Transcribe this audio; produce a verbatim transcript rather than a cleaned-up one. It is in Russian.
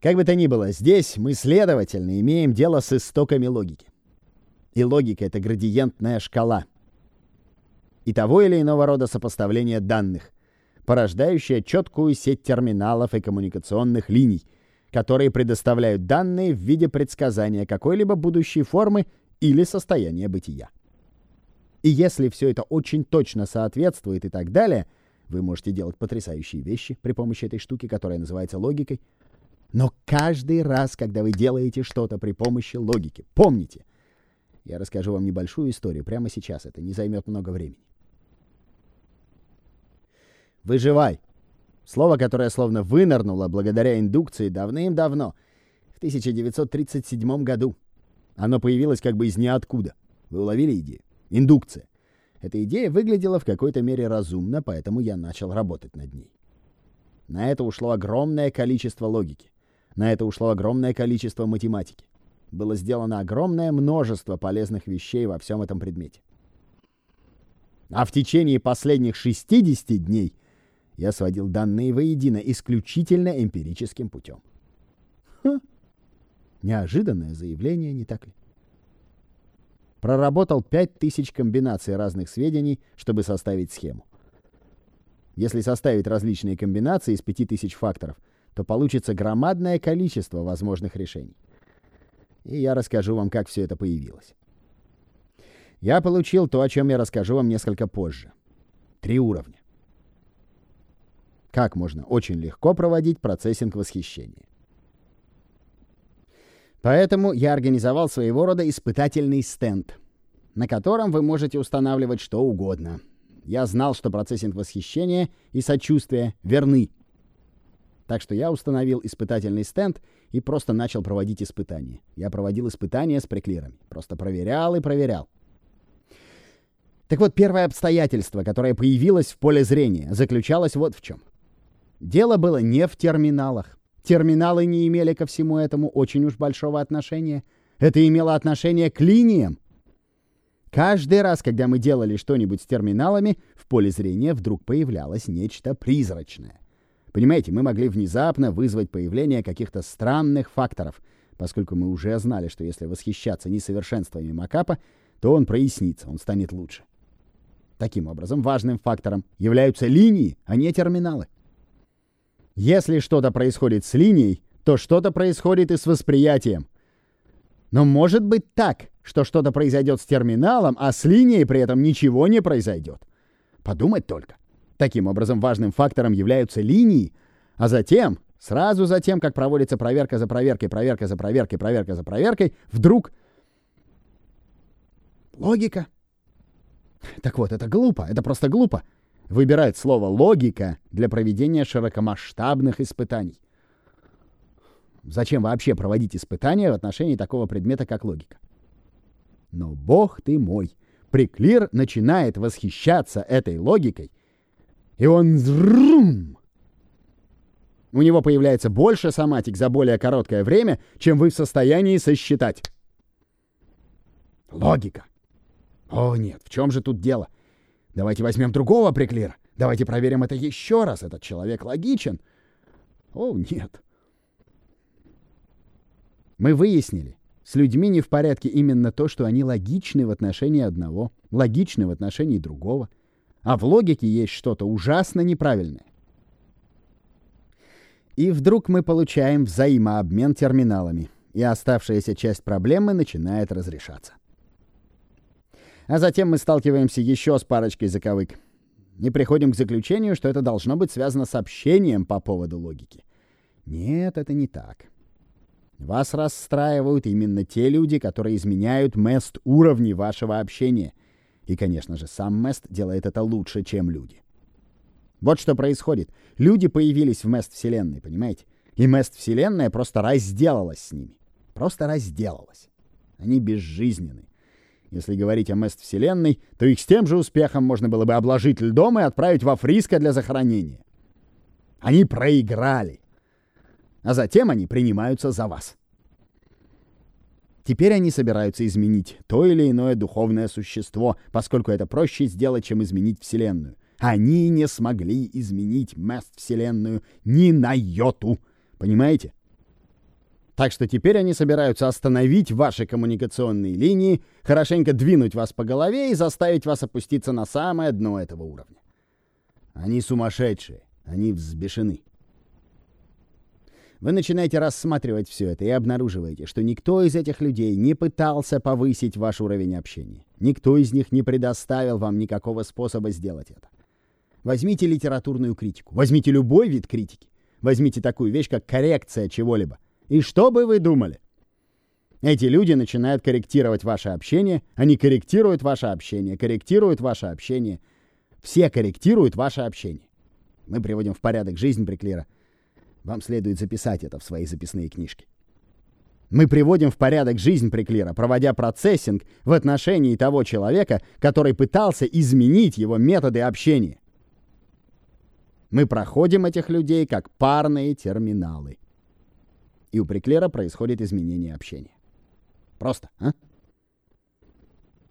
Как бы то ни было, здесь мы, следовательно, имеем дело с истоками логики. И логика — это градиентная шкала и того или иного рода сопоставление данных, порождающая четкую сеть терминалов и коммуникационных линий, которые предоставляют данные в виде предсказания какой-либо будущей формы или состояния бытия. И если все это очень точно соответствует и так далее, вы можете делать потрясающие вещи при помощи этой штуки, которая называется логикой. Но каждый раз, когда вы делаете что-то при помощи логики, помните, я расскажу вам небольшую историю прямо сейчас, это не займет много времени. «Выживай» — слово, которое словно вынырнуло благодаря индукции давным-давно, в тысяча девятьсот тридцать седьмом году. Оно появилось как бы из ниоткуда. Вы уловили идею? Индукция. Эта идея выглядела в какой-то мере разумно, поэтому я начал работать над ней. На это ушло огромное количество логики. На это ушло огромное количество математики. Было сделано огромное множество полезных вещей во всем этом предмете. А в течение последних шестидесяти дней я сводил данные воедино исключительно эмпирическим путем. Ха! Неожиданное заявление, не так ли? Проработал пять тысяч комбинаций разных сведений, чтобы составить схему. Если составить различные комбинации из пяти тысяч факторов, то получится громадное количество возможных решений. И я расскажу вам, как все это появилось. Я получил то, о чем я расскажу вам несколько позже. Три уровня. Как можно очень легко проводить процессинг восхищения. Поэтому я организовал своего рода испытательный стенд, на котором вы можете устанавливать что угодно. Я знал, что процессинг восхищения и сочувствия верны. Так что я установил испытательный стенд и просто начал проводить испытания. Я проводил испытания с преклирами. Просто проверял и проверял. Так вот, первое обстоятельство, которое появилось в поле зрения, заключалось вот в чем. Дело было не в терминалах. Терминалы не имели ко всему этому очень уж большого отношения. Это имело отношение к линиям. Каждый раз, когда мы делали что-нибудь с терминалами, в поле зрения вдруг появлялось нечто призрачное. Понимаете, мы могли внезапно вызвать появление каких-то странных факторов, поскольку мы уже знали, что если восхищаться несовершенствами макапа, то он прояснится, он станет лучше. Таким образом, важным фактором являются линии, а не терминалы. Если что-то происходит с линией, то что-то происходит и с восприятием. Но может быть так, что что-то произойдет с терминалом, а с линией при этом ничего не произойдет. Подумать только. Таким образом, важным фактором являются линии, а затем, сразу за тем, как проводится проверка за проверкой, проверка за проверкой, проверка за проверкой, вдруг логика. Так вот, это глупо, это просто глупо. Выбирать слово «логика» для проведения широкомасштабных испытаний. Зачем вообще проводить испытания в отношении такого предмета, как логика? Но, бог ты мой, преклир начинает восхищаться этой логикой, и он зрум! У него появляется больше соматик за более короткое время, чем вы в состоянии сосчитать. Логика. О нет, в чем же тут дело? Давайте возьмем другого преклира. Давайте проверим это еще раз. Этот человек логичен. О, нет. Мы выяснили, с людьми не в порядке именно то, что они логичны в отношении одного, логичны в отношении другого. А в логике есть что-то ужасно неправильное. И вдруг мы получаем взаимообмен терминалами, и оставшаяся часть проблемы начинает разрешаться. А затем мы сталкиваемся еще с парочкой заковык и приходим к заключению, что это должно быть связано с общением по поводу логики. Нет, это не так. Вас расстраивают именно те люди, которые изменяют мест уровни вашего общения. И, конечно же, сам мест делает это лучше, чем люди. Вот что происходит. Люди появились в мест Вселенной, понимаете? И мест Вселенная просто разделалась с ними. Просто разделалась. Они безжизненны. Если говорить о мест Вселенной, то их с тем же успехом можно было бы обложить льдом и отправить во Фриско для захоронения. Они проиграли. А затем они принимаются за вас. Теперь они собираются изменить то или иное духовное существо, поскольку это проще сделать, чем изменить Вселенную. Они не смогли изменить мест Вселенную ни на йоту. Понимаете? Так что теперь они собираются остановить ваши коммуникационные линии, хорошенько двинуть вас по голове и заставить вас опуститься на самое дно этого уровня. Они сумасшедшие, они взбешены. Вы начинаете рассматривать все это и обнаруживаете, что никто из этих людей не пытался повысить ваш уровень общения. Никто из них не предоставил вам никакого способа сделать это. Возьмите литературную критику, возьмите любой вид критики, возьмите такую вещь, как коррекция чего-либо. И что бы вы думали? Эти люди начинают корректировать ваше общение, они корректируют ваше общение, корректируют ваше общение. Все корректируют ваше общение. Мы приводим в порядок жизнь Бриклера. Вам следует записать это в свои записные книжки. Мы приводим в порядок жизнь Бриклера, проводя процессинг в отношении того человека, который пытался изменить его методы общения. Мы проходим этих людей как парные терминалы. И у Бриклера происходит изменение общения. Просто, а?